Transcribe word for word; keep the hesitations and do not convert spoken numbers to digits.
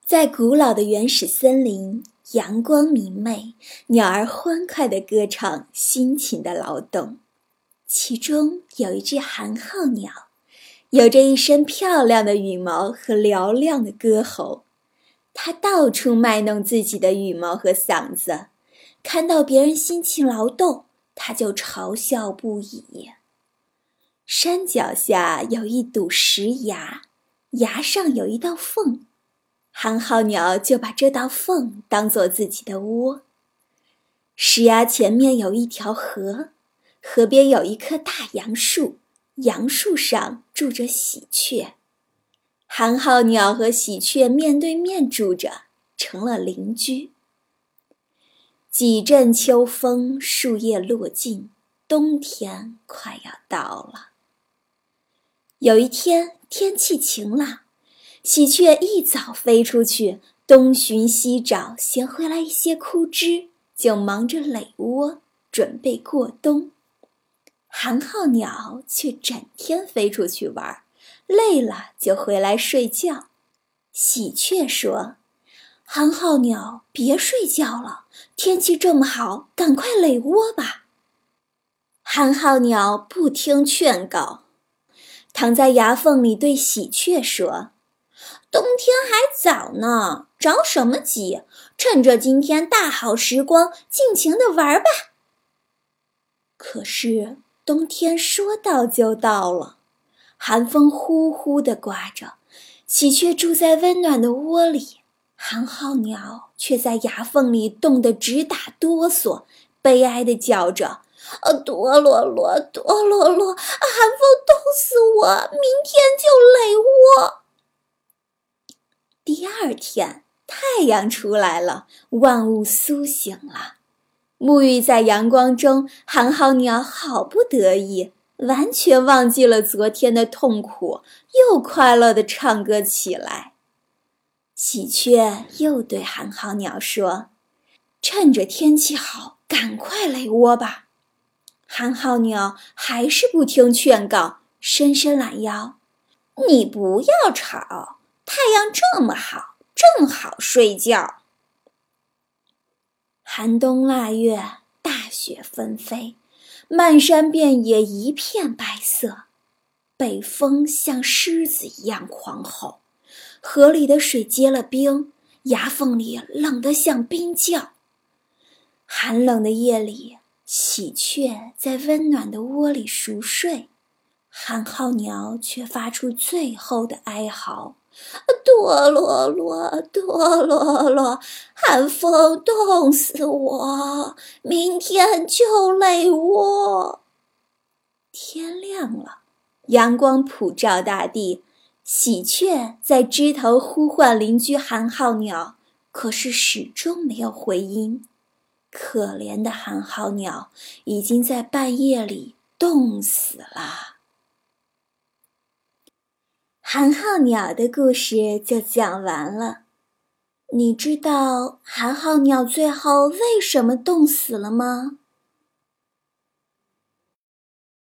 在古老的原始森林，阳光明媚，鸟儿欢快地歌唱，辛勤地劳动。其中有一只寒号鸟，有着一身漂亮的羽毛和嘹亮的歌喉。它到处卖弄自己的羽毛和嗓子，看到别人辛勤劳动，它就嘲笑不已。山脚下有一堵石崖，崖上有一道缝，寒号鸟就把这道缝当作自己的窝。石崖前面有一条河，河边有一棵大杨树，杨树上住着喜鹊。寒号鸟和喜鹊面对面住着，成了邻居。几阵秋风，树叶落尽，冬天快要到了。有一天，天气晴朗，喜鹊一早飞出去，东寻西找，衔回来一些枯枝，就忙着垒窝，准备过冬。寒号鸟却整天飞出去玩，累了就回来睡觉。喜鹊说：“寒号鸟，别睡觉了，天气这么好，赶快垒窝吧。”寒号鸟不听劝告，躺在崖缝里对喜鹊说：“冬天还早呢，着什么急？趁着今天大好时光，尽情地玩吧。”可是冬天说到就到了，寒风呼呼地刮着，喜鹊住在温暖的窝里，寒号鸟却在崖缝里冻得直打哆嗦，悲哀地叫着：“啊，多罗罗，多罗罗，寒风冻死我，明天就垒窝。”第二天，太阳出来了，万物苏醒了。沐浴在阳光中，寒号鸟好不得意，完全忘记了昨天的痛苦，又快乐地唱歌起来。喜鹊又对寒号鸟说：“趁着天气好，赶快垒窝吧。”寒号鸟还是不听劝告，伸伸懒腰：“你不要吵，太阳这么好，正好睡觉。”寒冬腊月，大雪纷飞，漫山遍野一片白色。北风像狮子一样狂吼，河里的水结了冰，崖缝里冷得像冰窖。寒冷的夜里，喜鹊在温暖的窝里熟睡，寒号鸟却发出最后的哀嚎：“多罗罗，多罗罗，寒风冻死我，明天就垒窝。”天亮了，阳光普照大地，喜鹊在枝头呼唤邻居寒号鸟，可是始终没有回音。可怜的寒号鸟已经在半夜里冻死了。寒号鸟的故事就讲完了。你知道寒号鸟最后为什么冻死了吗？